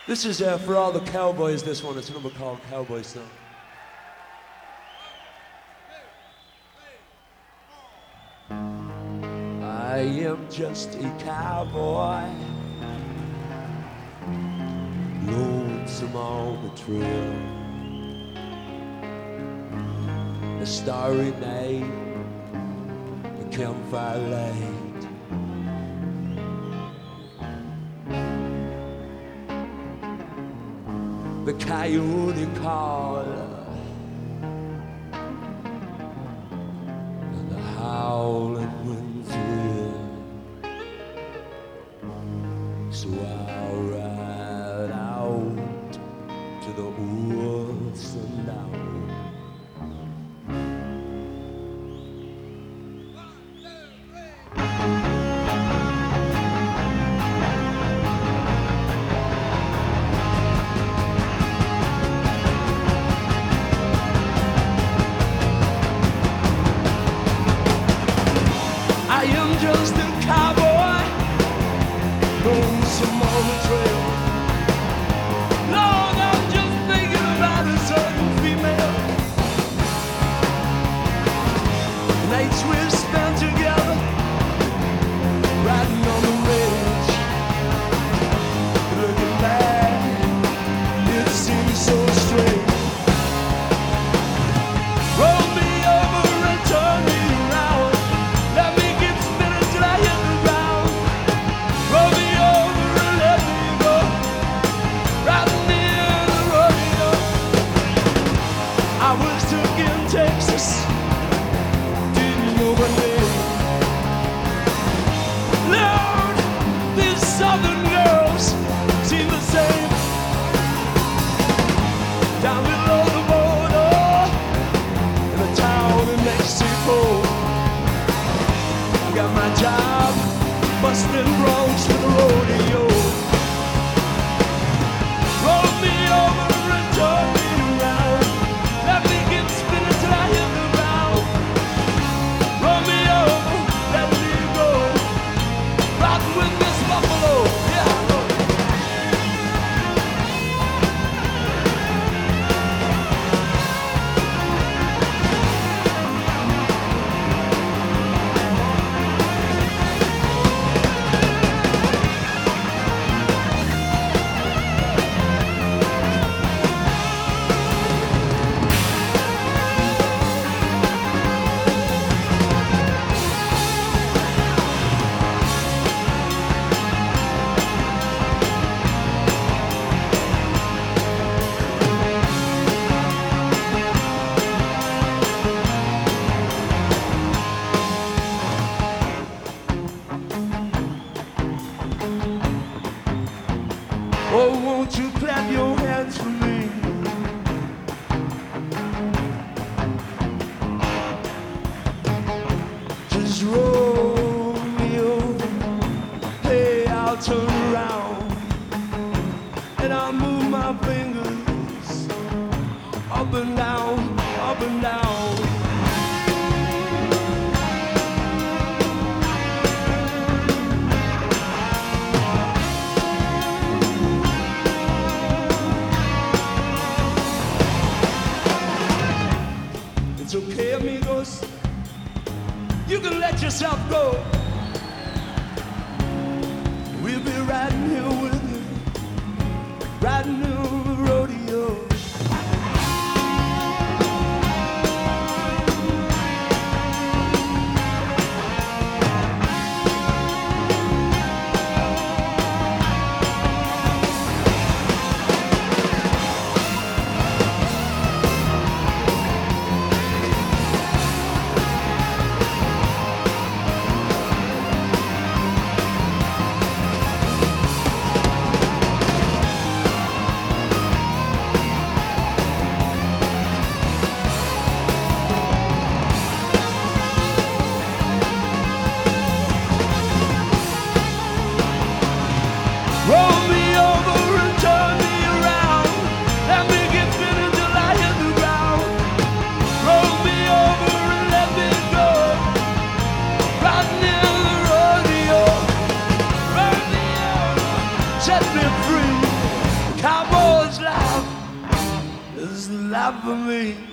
This is for all the cowboys, this one. It's a number called Cowboy Song. I am just a cowboy, lonesome on the trail. A starry night, a campfire light. The coyote call and the howling wind thrill. So I'll ride out to the woods and down. I am just a cowboy, lonesome on the trail. Lord, I'm just thinking about a certain female. Nights we've spent together, riding on the ridge. Looking back, it seems so strange. Roll me over and turn me around. Let me keep spinning till I hit the ground. Roll me over and let me go. Riding near the rodeo. I was took in Texas, didn't know my name. Lord, these southern girls seem the same. Down below the border, in a town in Mexico. Got my job, busting broncs for the rodeo. Roll me over and turn me around. Let me get spinning till I hit the ground. Roll me over, let me go. Riding with Miss Buffalo, yeah. Oh, won't you clap your hands for me? Just roll me over. Hey, I'll turn around and I'll move my fingers up and down, up and down. It's okay, amigos. You can let yourself go. We'll be riding here with you, riding the rodeo. is the love for me.